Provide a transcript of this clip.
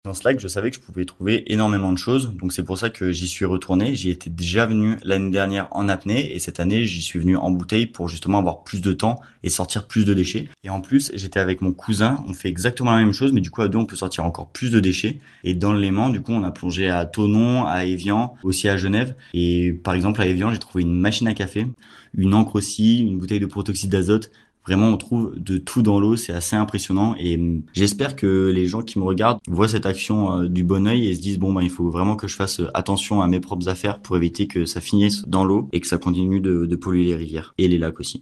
Dans ce lac, je savais que je pouvais trouver énormément de choses, donc c'est pour ça que j'y suis retourné. J'y étais déjà venu l'année dernière en apnée et cette année, j'y suis venu en bouteille pour justement avoir plus de temps et sortir plus de déchets. Et en plus, j'étais avec mon cousin, on fait exactement la même chose, mais du coup à deux, on peut sortir encore plus de déchets. Et dans le Léman, du coup, on a plongé à Thonon, à Évian, aussi à Genève. Et par exemple, à Évian, j'ai trouvé une machine à café, une encre aussi, une bouteille de protoxyde d'azote. Vraiment, on trouve de tout dans l'eau, c'est assez impressionnant et j'espère que les gens qui me regardent voient cette action du bon œil et se disent bon ben il faut vraiment que je fasse attention à mes propres affaires pour éviter que ça finisse dans l'eau et que ça continue de polluer les rivières et les lacs aussi.